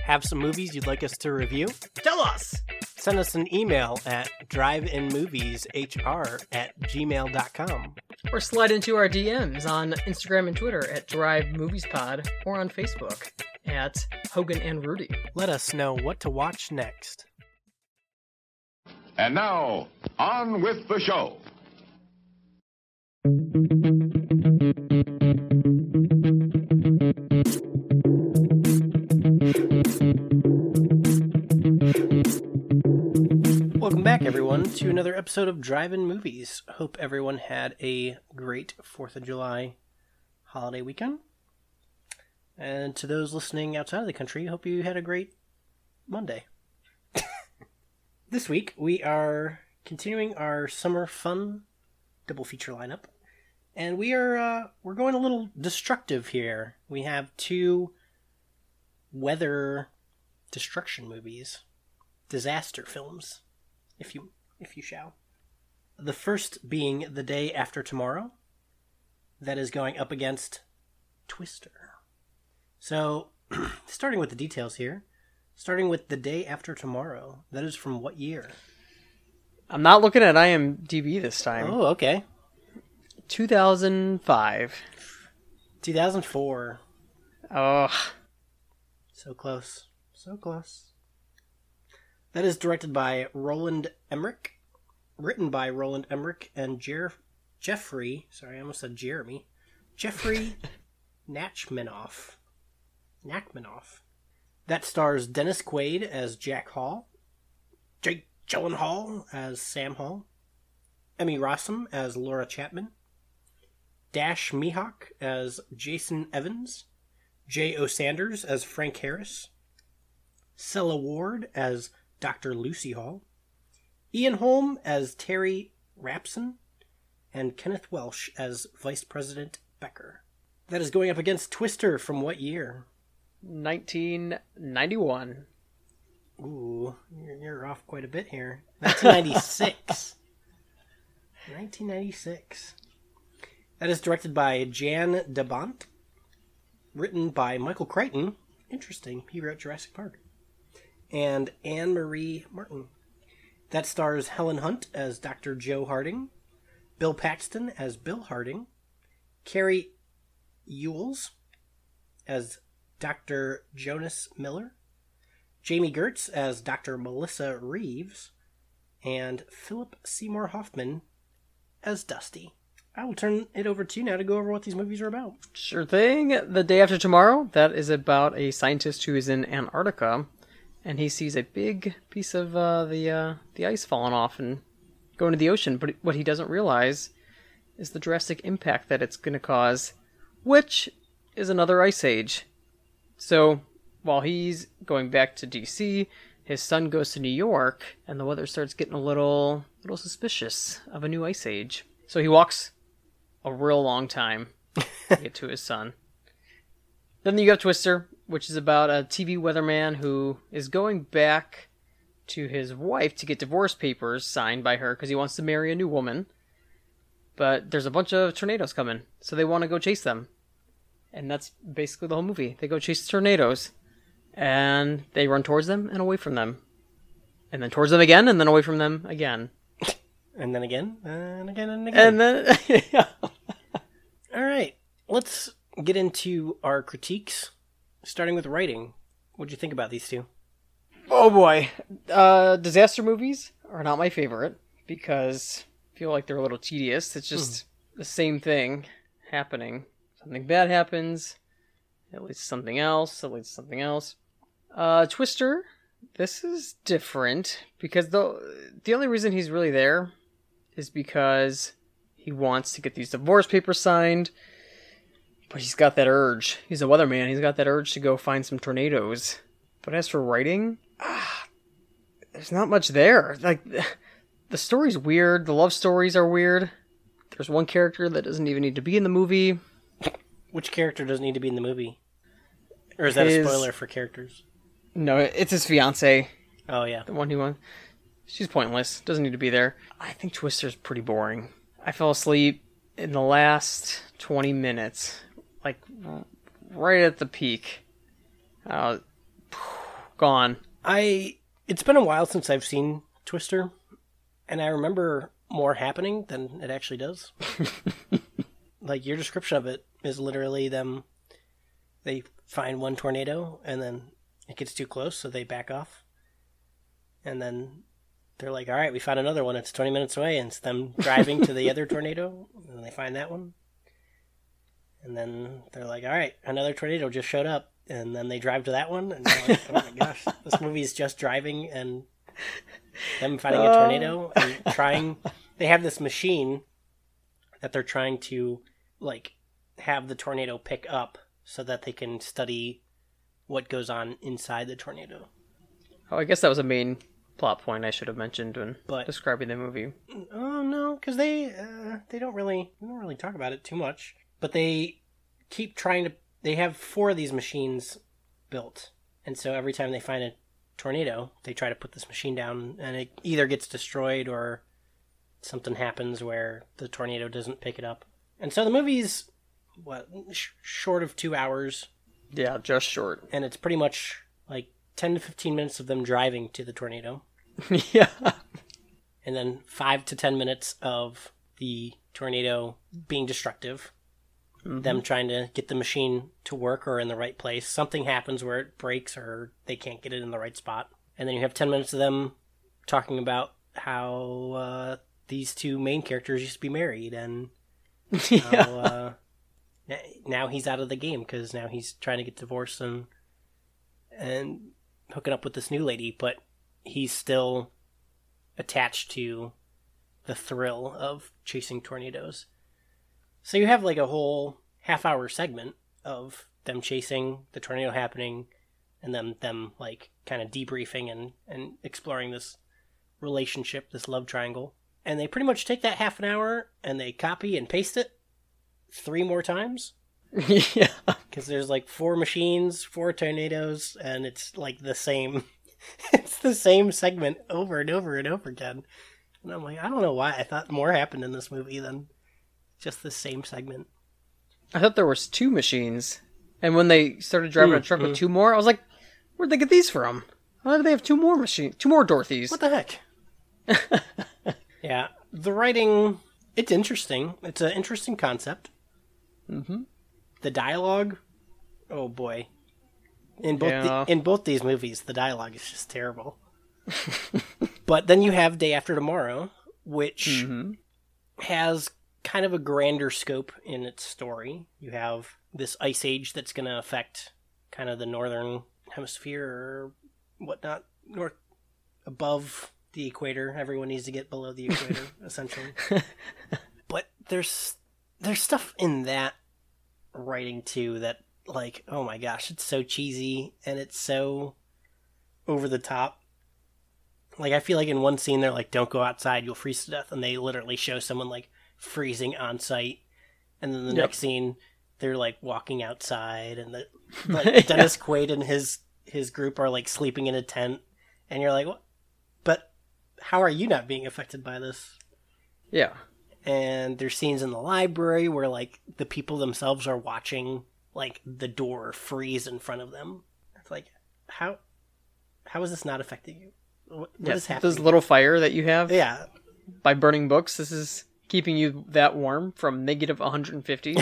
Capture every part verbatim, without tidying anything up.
Have some movies you'd like us to review? Tell us! Send us an email at driveinmovieshr at gmail dot com. Or slide into our D Ms on Instagram and Twitter at Drive Movies Pod, or on Facebook at Hogan and Rudy. Let us know what to watch next. And now, on with the show. Welcome back, everyone, to another episode of Drive-In Movies. Hope everyone had a great fourth of July holiday weekend. And to those listening outside of the country, hope you had a great Monday. This week, we are continuing our summer fun double feature lineup. And we are uh, we're going a little destructive here. We have two weather destruction movies. Disaster films, if you if you shall. The first being The Day After Tomorrow, that is going up against Twister. So, starting with the details here, starting with The Day After Tomorrow, that is from what year? I'm not looking at I M D B this time. Oh, okay. two thousand five. two thousand four. Oh. So close. So close. That is directed by Roland Emmerich, written by Roland Emmerich and Jer- Jeffrey, sorry, I almost said Jeremy, Jeffrey Nachmanoff. Nachmanoff. That stars Dennis Quaid as Jack Hall, Jake Gyllenhaal as Sam Hall, Emmy Rossum as Laura Chapman, Dash Mihok as Jason Evans, J O. Sanders as Frank Harris, Cella Ward as Doctor Lucy Hall, Ian Holm as Terry Rapson, and Kenneth Welsh as Vice President Becker. That is going up against Twister from what year? nineteen ninety-one. Ooh, you're, you're off quite a bit here. nineteen ninety-six. nineteen ninety-six. That is directed by Jan de Bont, written by Michael Crichton. Interesting, he wrote Jurassic Park. And Anne-Marie Martin. That stars Helen Hunt as Doctor Joe Harding, Bill Paxton as Bill Harding, Carrie Ewells as Doctor Jonas Miller, Jamie Gertz as Doctor Melissa Reeves, and Philip Seymour Hoffman as Dusty. I will turn it over to you now to go over what these movies are about. Sure thing. The Day After Tomorrow, that is about a scientist who is in Antarctica, and he sees a big piece of uh, the uh, the ice falling off and going to the ocean. But what he doesn't realize is the drastic impact that it's going to cause, which is another ice age. So while he's going back to D C, his son goes to New York, and the weather starts getting a little, little suspicious of a new ice age. So he walks a real long time to get to his son. Then you got Twister, which is about a T V weatherman who is going back to his wife to get divorce papers signed by her because he wants to marry a new woman. But there's a bunch of tornadoes coming, so they want to go chase them. And that's basically the whole movie. They go chase the tornadoes, and they run towards them and away from them. And then towards them again, and then away from them again. And then again, and again, and again. And then, yeah. All right, let's get into our critiques, starting with writing. What'd you think about these two? Oh boy. Uh, disaster movies are not my favorite because I feel like they're a little tedious. It's just mm. the same thing happening. Something bad happens, it leads to something else, it leads to something else. Uh, Twister, this is different because the the only reason he's really there is because he wants to get these divorce papers signed. But he's got that urge. He's a weatherman. He's got that urge to go find some tornadoes. But as for writing, ah, there's not much there. Like, the story's weird. The love stories are weird. There's one character that doesn't even need to be in the movie. Which character doesn't need to be in the movie? Or is that his... a spoiler for characters? No, it's his fiancée. Oh, yeah. The one who won. She's pointless. Doesn't need to be there. I think Twister's pretty boring. I fell asleep in the last twenty minutes. Like, right at the peak. Uh, gone. I it's been a while since I've seen Twister, and I remember more happening than it actually does. Like, your description of it is literally them, they find one tornado, and then it gets too close, so they back off. And then they're like, all right, we found another one, it's twenty minutes away, and it's them driving to the other tornado, and they find that one. And then they're like, all right, another tornado just showed up, and then they drive to that one, and they're like, oh my gosh, this movie is just driving, and them finding a tornado, and trying, they have this machine that they're trying to, like, have the tornado pick up so that they can study what goes on inside the tornado. Oh, I guess that was a main plot point I should have mentioned when But- describing the movie. Oh no, because they uh, they don't really they don't really talk about it too much. But they keep trying to. They have four of these machines built, and so every time they find a tornado, they try to put this machine down, and it either gets destroyed or something happens where the tornado doesn't pick it up. And so the movie's what sh- short of two hours, Yeah, just short. and it's pretty much like ten to fifteen minutes of them driving to the tornado. Yeah. And then five to ten minutes of the tornado being destructive, mm-hmm. them trying to get the machine to work or in the right place. Something happens where it breaks or they can't get it in the right spot. And then you have ten minutes of them talking about how uh, these two main characters used to be married, and Yeah. how uh, now he's out of the game because now he's trying to get divorced and and hooking up with this new lady, but he's still attached to the thrill of chasing tornadoes. So you have like a whole half hour segment of them chasing the tornado happening and then them like kind of debriefing and, and exploring this relationship, this love triangle. And they pretty much take that half an hour and they copy and paste it three more times. Yeah. Because there's like four machines, four tornadoes, and it's like the same. It's the same segment over and over and over again. And I'm like, I don't know why. I thought more happened in this movie than just the same segment. I thought there was two machines, and when they started driving Mm, a truck mm. with two more, I was like, where'd they get these from? How do they have two more machines? Two more Dorothys? What the heck? Yeah, the writing, it's interesting. It's an interesting concept. Mm-hmm. The dialogue, oh boy. In both Yeah. the, in both these movies, the dialogue is just terrible. But then you have Day After Tomorrow, which Mm-hmm. has kind of a grander scope in its story. You have this ice age that's going to affect kind of the northern hemisphere or whatnot, north above the equator. Everyone needs to get below the equator, essentially. But there's there's stuff in that writing too that, like, oh my gosh, it's so cheesy and it's so over the top. Like, I feel like in one scene they're like, don't go outside, you'll freeze to death, and they literally show someone like freezing on site, and then the Yep. next scene they're like walking outside, and the like Dennis Quaid and his his group are like sleeping in a tent, and you're like, what? But how are you not being affected by this? Yeah. And there's scenes in the library where like the people themselves are watching like the door freeze in front of them. It's like, how how is this not affecting you? What, what Yeah, is happening? this little fire that you have Yeah, by burning books, this is keeping you that warm from negative one hundred fifty.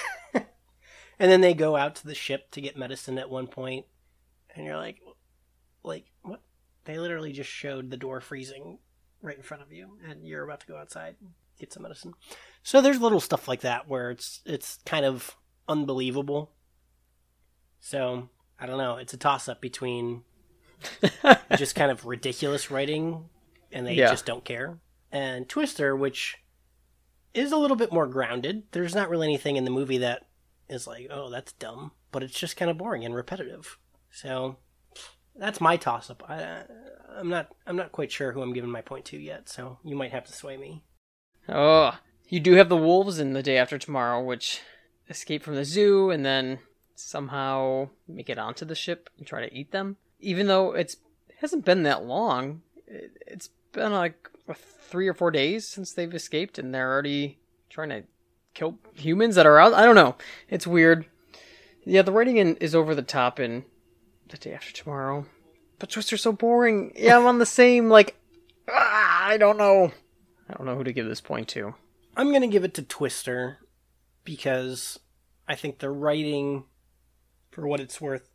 and then they go out to the ship to get medicine at one point, and you're like, like what? They literally just showed the door freezing right in front of you, and you're about to go outside and get some medicine. So there's little stuff like that where it's it's kind of unbelievable. So I don't know. It's a toss up between just kind of ridiculous writing, and they Yeah. just don't care, and Twister, which is a little bit more grounded. There's not really anything in the movie that is like, oh, that's dumb, but it's just kind of boring and repetitive. So that's my toss up. I, I'm not I'm not quite sure who I'm giving my point to yet, so you might have to sway me. Oh, you do have the wolves in The Day After Tomorrow, which escape from the zoo and then somehow make it onto the ship and try to eat them. Even though it's it hasn't been that long, it, it's been like three or four days since they've escaped, and they're already trying to kill humans that are out. I don't know. It's weird. Yeah, the writing in, is over the top in The Day After Tomorrow. But Twister's so boring. Yeah, I'm on the same, like, ah, I don't know. I don't know who to give this point to. I'm going to give it to Twister because I think the writing, for what it's worth,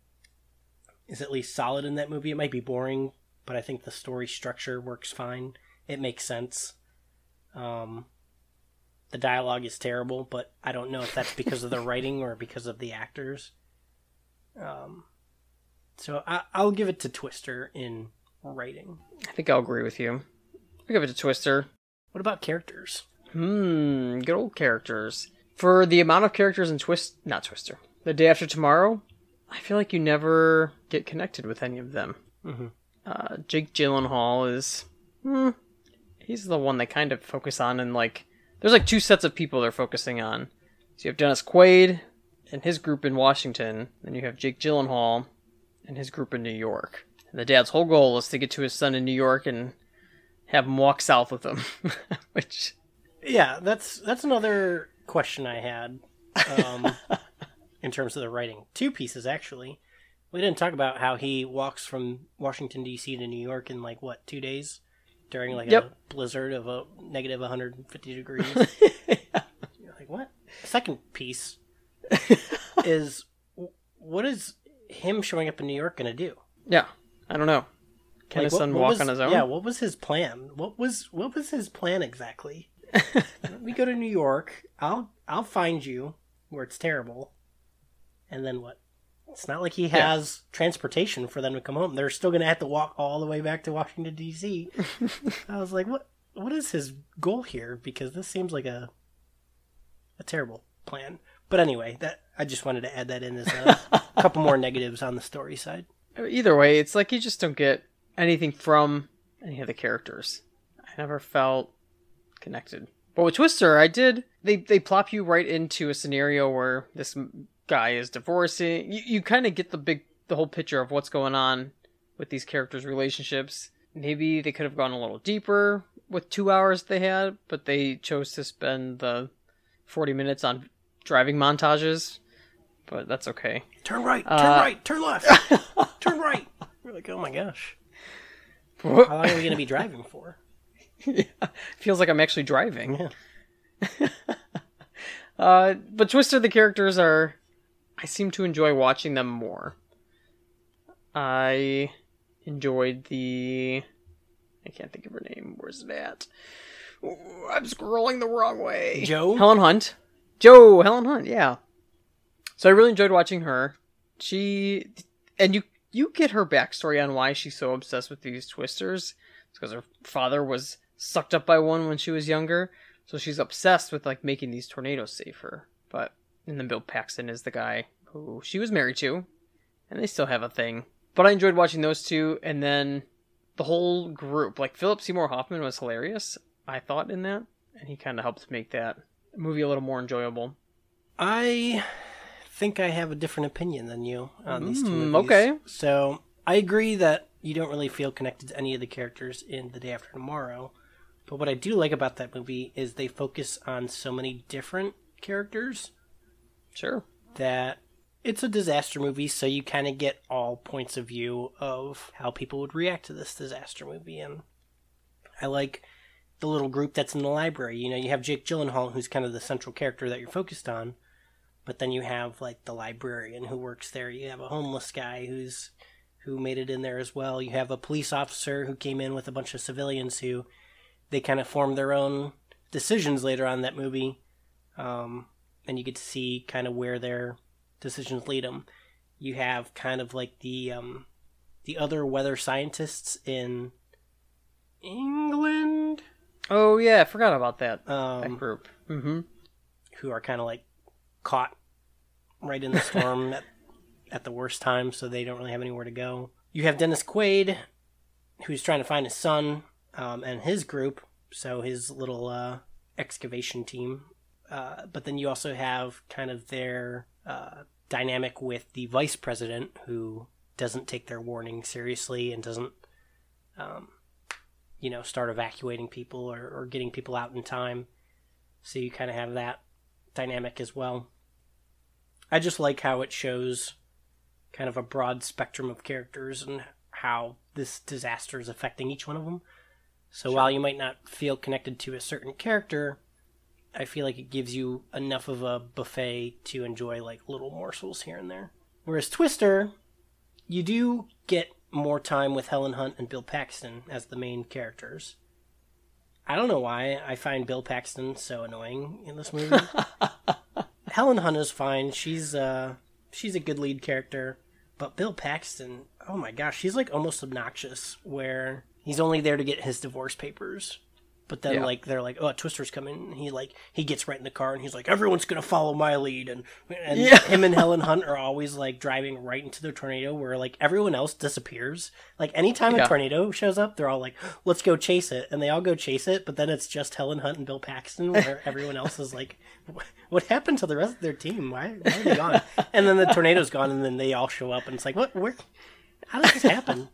is at least solid in that movie. It might be boring, but I think the story structure works fine. It makes sense. Um, the dialogue is terrible, but I don't know if that's because of the writing or because of the actors. Um, so I, I'll give it to Twister in writing. I think I'll agree with you. I'll give it to Twister. What about characters? Hmm, good old characters. For the amount of characters in Twist, not Twister, The Day After Tomorrow, I feel like you never get connected with any of them. Mm-hmm. Uh, Jake Gyllenhaal is, hmm, he's the one they kind of focus on, and like, there's like two sets of people they're focusing on. So you have Dennis Quaid and his group in Washington, and you have Jake Gyllenhaal and his group in New York. And the dad's whole goal is to get to his son in New York and have him walk south with him, which... Yeah, that's that's another question I had um, in terms of the writing. Two pieces, actually. We didn't talk about how he walks from Washington, D C to New York in, like, what, two days? During, like, yep. a blizzard of a negative one hundred fifty degrees. Yeah. You're like, what? Second piece is, what is him showing up in New York going to do? Yeah, I don't know. Can like, his son what, what walk was, on his own? Yeah, what was his plan? What was what was his plan exactly? We go to New York. I'll I'll find you where it's terrible, and then what? It's not like he has yeah. transportation for them to come home. They're still going to have to walk all the way back to Washington D C I was like, what? What is his goal here? Because this seems like a a terrible plan. But anyway, that I just wanted to add that in as a, a couple more negatives on the story side. Either way, it's like you just don't get anything from any of the characters. I never felt connected. But with Twister, I did. They they plop you right into a scenario where this guy is divorcing. You you kind of get the big the whole picture of what's going on with these characters' relationships. Maybe they could have gone a little deeper with two hours they had, but they chose to spend the forty minutes on driving montages. But that's okay. Turn right, turn uh, right, turn left, turn right. We're like, oh my gosh. How long are we going to be driving for? Yeah, feels like I'm actually driving. Yeah. uh, but Twister, the characters are... I seem to enjoy watching them more. I enjoyed the... I can't think of her name. Where's it at? Ooh, I'm scrolling the wrong way. Joe? Helen Hunt. Joe, Helen Hunt, yeah. So I really enjoyed watching her. She... And you you get her backstory on why she's so obsessed with these Twisters. It's because her father was sucked up by one when she was younger. So she's obsessed with, like, making these tornadoes safer. But, and then Bill Paxton is the guy who she was married to. And they still have a thing. But I enjoyed watching those two. And then the whole group. Like, Philip Seymour Hoffman was hilarious, I thought, in that. And he kind of helped make that movie a little more enjoyable. I think I have a different opinion than you on mm, these two movies. Okay. So, I agree that you don't really feel connected to any of the characters in The Day After Tomorrow. But what I do like about that movie is they focus on so many different characters. Sure. That it's a disaster movie, so you kind of get all points of view of how people would react to this disaster movie. And I like the little group that's in the library. You know, you have Jake Gyllenhaal, who's kind of the central character that you're focused on. But then you have, like, the librarian who works there. You have a homeless guy who's who made it in there as well. You have a police officer who came in with a bunch of civilians who they kind of form their own decisions later on in that movie. Um, and you get to see kind of where their decisions lead them. You have kind of like the um, the other weather scientists in England. Oh, yeah, I forgot about that, um, that group. Mm-hmm. Who are kind of like caught right in the storm at, at the worst time, so they don't really have anywhere to go. You have Dennis Quaid, who's trying to find his son, um, and his group, so his little uh, excavation team. Uh, but then you also have kind of their uh, dynamic with the vice president, who doesn't take their warning seriously and doesn't, um, you know, start evacuating people or, or getting people out in time. So you kind of have that dynamic as well. I just like how it shows kind of a broad spectrum of characters and how this disaster is affecting each one of them. So sure. While you might not feel connected to a certain character, I feel like it gives you enough of a buffet to enjoy like little morsels here and there. Whereas Twister, you do get more time with Helen Hunt and Bill Paxton as the main characters. I don't know why I find Bill Paxton so annoying in this movie. Helen Hunt is fine. She's uh she's a good lead character. But Bill Paxton, oh my gosh, he's like almost obnoxious where he's only there to get his divorce papers. But then, yeah. like, they're like, oh, Twister's coming. And he, like, he gets right in the car, and he's like, everyone's going to follow my lead. And and yeah. him and Helen Hunt are always, like, driving right into the tornado where, like, everyone else disappears. Like, anytime yeah. a tornado shows up, they're all like, let's go chase it. And they all go chase it, but then it's just Helen Hunt and Bill Paxton where everyone else is like, what happened to the rest of their team? Why, why are they gone? And then the tornado's gone, and then they all show up, and it's like, what? Where? How does this happen?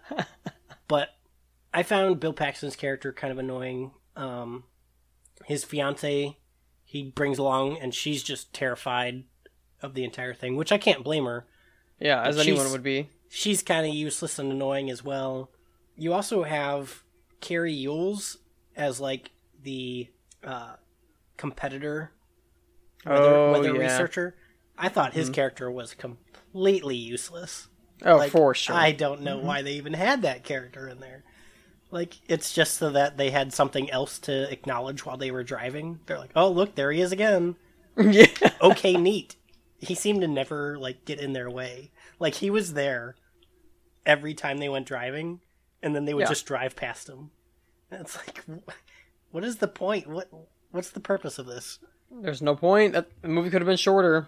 But I found Bill Paxton's character kind of annoying. Um, his fiance, he brings along, and she's just terrified of the entire thing, which I can't blame her. Yeah, as anyone would be. She's kind of useless and annoying as well. You also have Carrie Yules as, like, the uh, competitor weather, oh, weather yeah. researcher. I thought his mm-hmm. character was completely useless. Oh, like, for sure. I don't know mm-hmm. why they even had that character in there. Like, it's just so that they had something else to acknowledge while they were driving. They're like, oh, look, there he is again. Yeah. Okay, neat. He seemed to never, like, get in their way. Like, he was there every time they went driving, and then they would yeah. just drive past him. And it's like, what is the point? What What's the purpose of this? There's no point. That, the movie could have been shorter.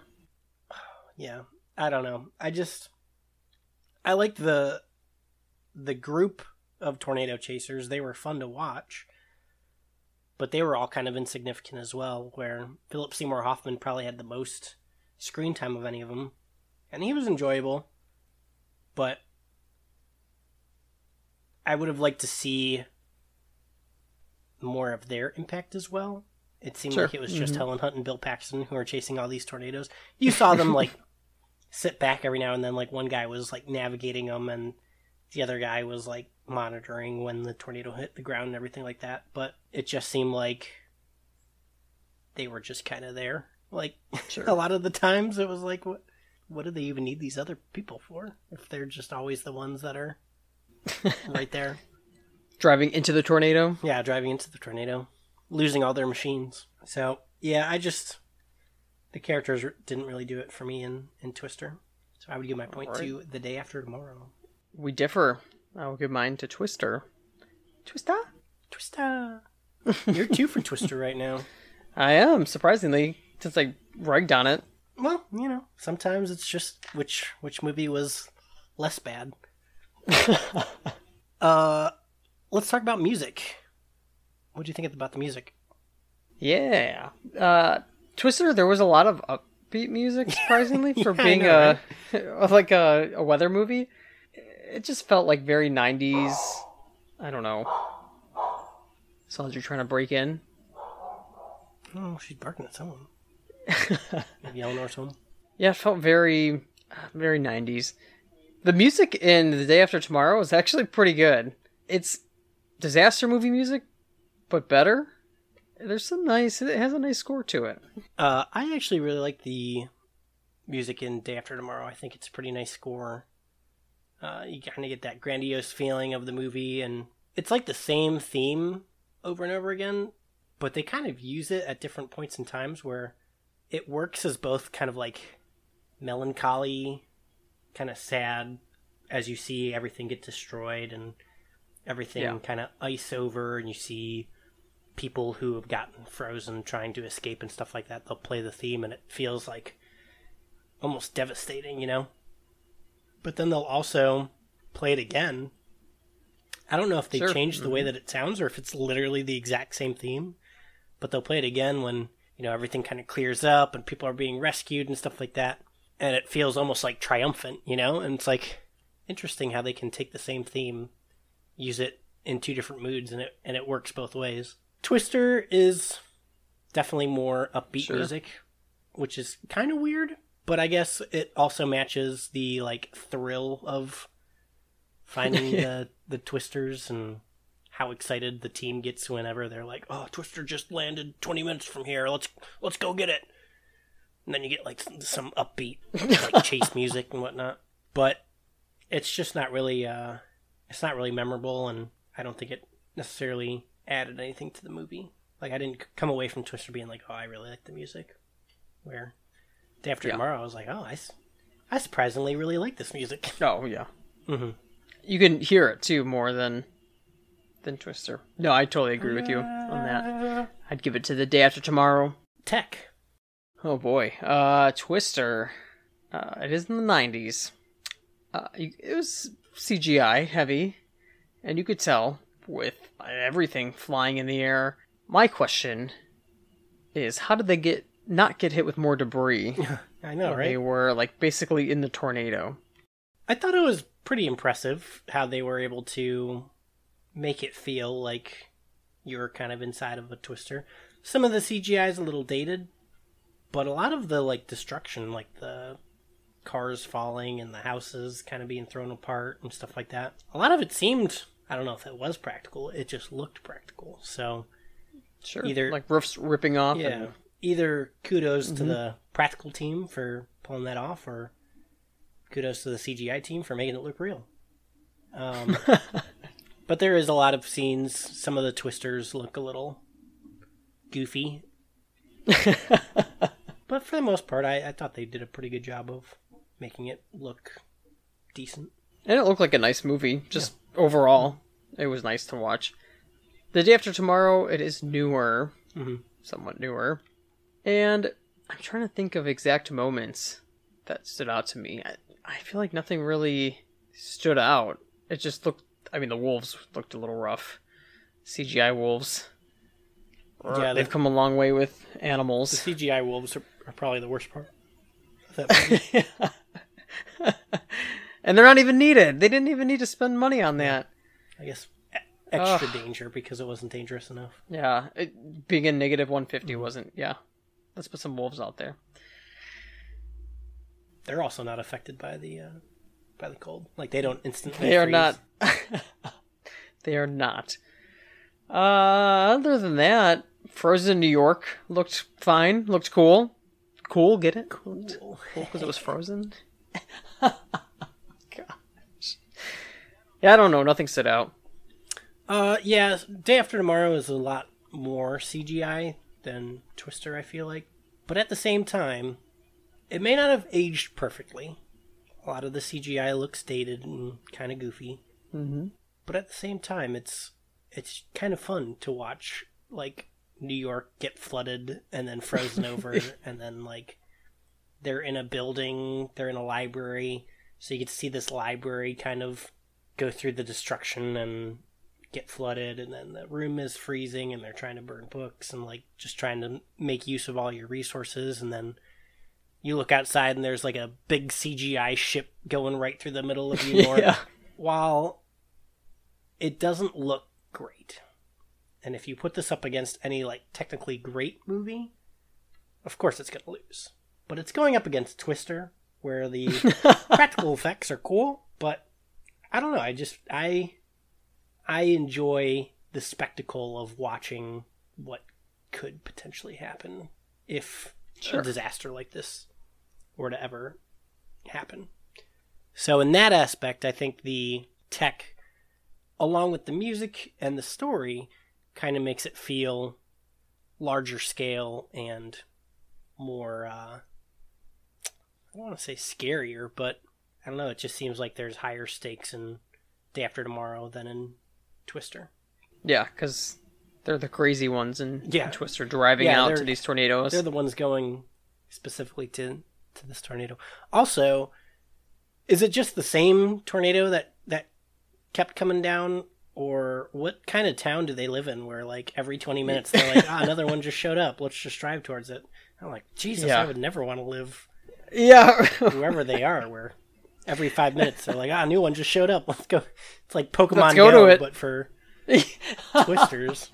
Yeah, I don't know. I just... I liked the the group of tornado chasers. They were fun to watch, but they were all kind of insignificant as well, where Philip Seymour Hoffman probably had the most screen time of any of them, and he was enjoyable, but I would have liked to see more of their impact as well. It seemed sure. like it was just mm-hmm. Helen Hunt and Bill Paxton who are chasing all these tornadoes. You saw them like sit back every now and then, like one guy was like navigating them and the other guy was like monitoring when the tornado hit the ground and everything like that. But it just seemed like they were just kind of there. Like sure. a lot of the times it was like, what, what do they even need these other people for if they're just always the ones that are right there? Driving into the tornado? Yeah, driving into the tornado. Losing all their machines. So, yeah, I just... The characters didn't really do it for me in, in Twister. So I would give my point right. to The Day After Tomorrow. We differ. I will give mine to Twister. Twister? Twister. You're two for Twister right now. I am, surprisingly, since I ragged on it. Well, you know, sometimes it's just which which movie was less bad. uh, let's talk about music. What do you think about the music? Yeah. Uh, Twister, there was a lot of upbeat music, surprisingly, for yeah, being know, a right? like a, a weather movie. It just felt like very nineties. I don't know. Sounds you're trying to break in. Oh, she's barking at someone. Maybe Eleanor or someone. Yeah, it felt very, very nineties. The music in The Day After Tomorrow is actually pretty good. It's disaster movie music, but better. There's some nice, it has a nice score to it. Uh, I actually really like the music in Day After Tomorrow. I think it's a pretty nice score. Uh, you kind of get that grandiose feeling of the movie, and it's like the same theme over and over again, but they kind of use it at different points in times where it works as both kind of like melancholy, kind of sad, as you see everything get destroyed and everything yeah. kind of ice over, and you see people who have gotten frozen trying to escape and stuff like that. They'll play the theme and it feels like almost devastating, you know? But then they'll also play it again. I don't know if they sure. changed the mm-hmm. way that it sounds or if it's literally the exact same theme, but they'll play it again when, you know, everything kind of clears up and people are being rescued and stuff like that. And it feels almost like triumphant, you know? And it's like interesting how they can take the same theme, use it in two different moods, and it and it works both ways. Twister is definitely more upbeat sure. music, which is kind of weird, but I guess it also matches the like thrill of finding the, the twisters and how excited the team gets whenever they're like, oh, Twister just landed twenty minutes from here. Let's let's go get it. And then you get like some, some upbeat like chase music and whatnot. But it's just not really uh, it's not really memorable, and I don't think it necessarily added anything to the movie. Like, I didn't come away from Twister being like, oh, I really like the music. Where Day After Yeah. Tomorrow, I was like, oh, I, s- I surprisingly really like this music. Oh yeah. Mm-hmm. You can hear it too more than than Twister. No, I totally agree with you on that. I'd give it to The Day After Tomorrow. Tech. Oh boy, uh, Twister. Uh, it is in the nineties. Uh, it was C G I heavy, and you could tell with everything flying in the air. My question is, how did they get not get hit with more debris? I know, when right? They were like basically in the tornado. I thought it was pretty impressive how they were able to make it feel like you're kind of inside of a Twister. Some of the C G I is a little dated, but a lot of the like destruction, like the cars falling and the houses kind of being thrown apart and stuff like that, a lot of it seemed, I don't know if it was practical, it just looked practical. So Sure, Either- like roofs ripping off. yeah, and, either kudos to the practical team for pulling that off, or kudos to the C G I team for making it look real. Um, but there is a lot of scenes. Some of the twisters look a little goofy, but for the most part, I, I thought they did a pretty good job of making it look decent. and it looked like a nice movie. Just overall, it was nice to watch. The Day After Tomorrow, it is newer, Mhm. somewhat newer, and I'm trying to think of exact moments that stood out to me. I, I feel like nothing really stood out. It just looked, I mean, the wolves looked a little rough. C G I wolves. Yeah, They've the, come a long way with the animals. C G I wolves are, are probably the worst part of that movie. And they're not even needed. They didn't even need to spend money on that. I guess e- extra Ugh. danger because it wasn't dangerous enough. Yeah, it, being a negative one fifty wasn't, yeah. Let's put some wolves out there. They're also not affected by the uh, by the cold. Like, they don't instantly. They are freeze. not. They are not. Uh, other than that, Frozen New York looked fine. Looked cool. Cool, get it? Cool. Cool. Because it was frozen? Gosh. Yeah, I don't know. Nothing stood out. Uh, yeah. Day After Tomorrow is a lot more C G I than Twister, I feel like. But at the same time, it may not have aged perfectly. A lot of the C G I looks dated and kind of goofy. Mm-hmm. But at the same time, it's it's kind of fun to watch, like, New York get flooded and then frozen over, and then, like, they're in a building, they're in a library, so you get to see this library kind of go through the destruction and get flooded, and then the room is freezing, and they're trying to burn books, and, like, just trying to make use of all your resources, and then you look outside, and there's, like, a big C G I ship going right through the middle of New York. Yeah. While it doesn't look great, and if you put this up against any, like, technically great movie, of course it's going to lose. But it's going up against Twister, where the practical effects are cool, but I don't know, I just, I, I enjoy the spectacle of watching what could potentially happen if Sure. a disaster like this were to ever happen. So in that aspect, I think the tech, along with the music and the story, kind of makes it feel larger scale and more, uh, I don't want to say scarier, but I don't know, it just seems like there's higher stakes in Day After Tomorrow than in Twister. Yeah, because they're the crazy ones in, Yeah. in Twister driving Yeah, out they're- to these tornadoes. They're the ones going specifically to, to this tornado. Also, is it just the same tornado that, that kept coming down? Or what kind of town do they live in where, like, every twenty minutes they're like, ah, another one just showed up. Let's just drive towards it. I'm like, Jesus, Yeah. I would never want to live Yeah. whoever they are, where every five minutes they're like, ah, a new one just showed up. Let's go. It's like Pokemon Let's go Go, to it. but for Twisters.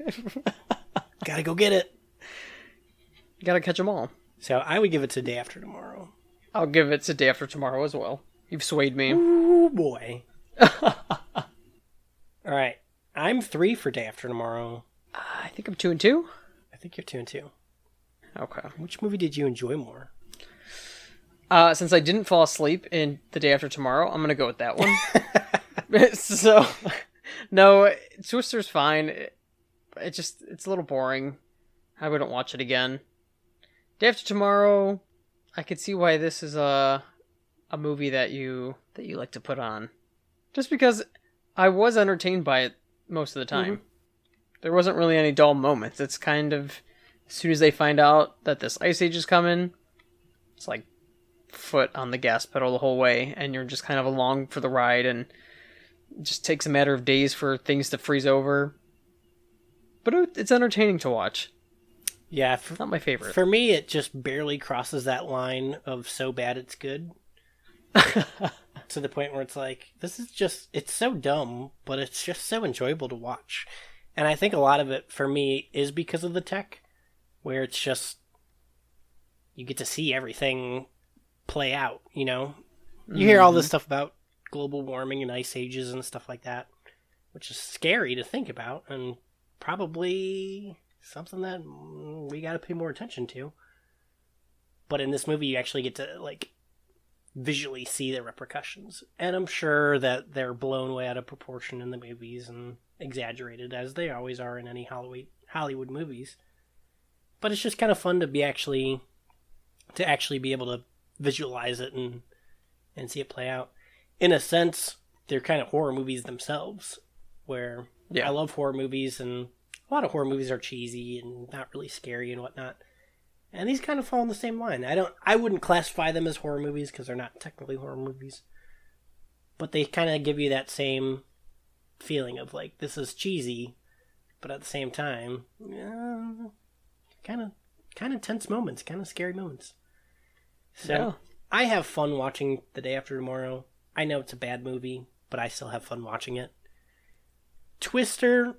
Gotta go get it. Gotta catch them all. So I would give it to Day After Tomorrow. I'll give it to Day After Tomorrow as well. You've swayed me. Ooh, boy. All right. I'm three for Day After Tomorrow. Uh, I think I'm two and two. I think you're two and two. Okay. Which movie did you enjoy more? Uh, since I didn't fall asleep in The Day After Tomorrow, I'm gonna go with that one. So, no, Twister's fine. It, it just it's a little boring. I wouldn't watch it again. Day After Tomorrow, I could see why this is a a movie that you that you like to put on, just because I was entertained by it most of the time. Mm-hmm. There wasn't really any dull moments. It's kind of, as soon as they find out that this ice age is coming, it's like foot on the gas pedal the whole way, and you're just kind of along for the ride, and it just takes a matter of days for things to freeze over. But it, it's entertaining to watch. Yeah, for, not my favorite. For me, it just barely crosses that line of so bad it's good. To the point where it's like, this is just, it's so dumb, but it's just so enjoyable to watch. And I think a lot of it, for me, is because of the tech, where it's just, you get to see everything play out, you know? You mm-hmm. hear all this stuff about global warming and ice ages and stuff like that, which is scary to think about, and probably something that we gotta pay more attention to. But in this movie, you actually get to, like, visually see the repercussions. And I'm sure that they're blown way out of proportion in the movies and exaggerated, as they always are in any Hollywood Hollywood movies. But it's just kind of fun to be actually to actually be able to visualize it and and see it play out. In a sense, they're kind of horror movies themselves, where yeah. I love horror movies, and a lot of horror movies are cheesy and not really scary and whatnot. And these kind of fall in the same line. I don't I wouldn't classify them as horror movies because they're not technically horror movies. But they kind of give you that same feeling of like, this is cheesy, but at the same time, yeah, kind of kind of tense moments, kind of scary moments. So yeah. I have fun watching The Day After Tomorrow. I know it's a bad movie, but I still have fun watching it. Twister,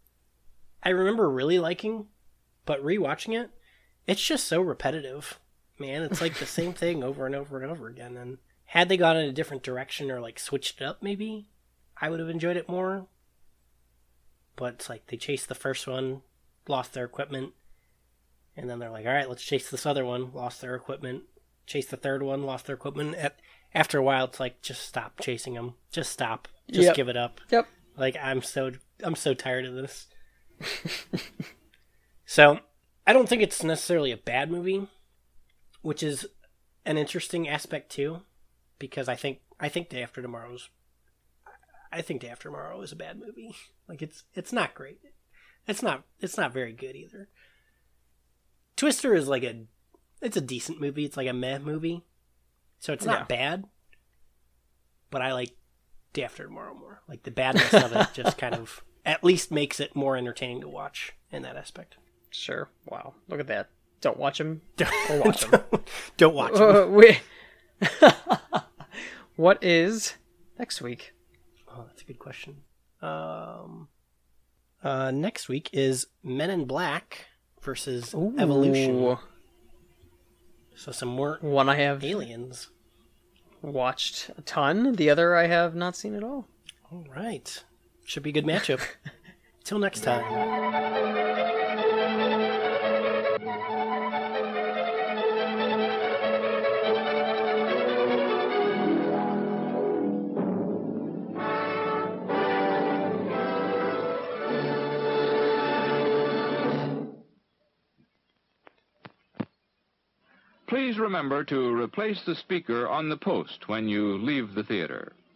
I remember really liking, but rewatching it, it's just so repetitive, man. It's like the same thing over and over and over again. And had they gone in a different direction or like switched it up, maybe I would have enjoyed it more. But it's like they chased the first one, lost their equipment, and then they're like, all right, let's chase this other one, lost their equipment. Chase the third one, lost their equipment. At, after a while, it's like, just stop chasing them. Just stop. Just yep. give it up. Yep. Like, I'm so I'm so tired of this. So, I don't think it's necessarily a bad movie, which is an interesting aspect too, because I think I think Day After Tomorrow's I think Day After Tomorrow is a bad movie. Like, it's it's not great. It's not it's not very good either. Twister is like a it's a decent movie. It's like a meh movie. So it's not yeah. bad. But I like Day After Tomorrow more. Like, the badness of it just kind of at least makes it more entertaining to watch in that aspect. Sure. Wow. Look at that. Don't watch him. Or watch him. Don't watch him. Uh, we... What is next week? Oh, that's a good question. Um, uh, next week is Men in Black versus Ooh. Evolution. So some more one I have aliens. Watched a ton. The other I have not seen at all. All right. Should be a good matchup. Till next time. Please remember to replace the speaker on the post when you leave the theater.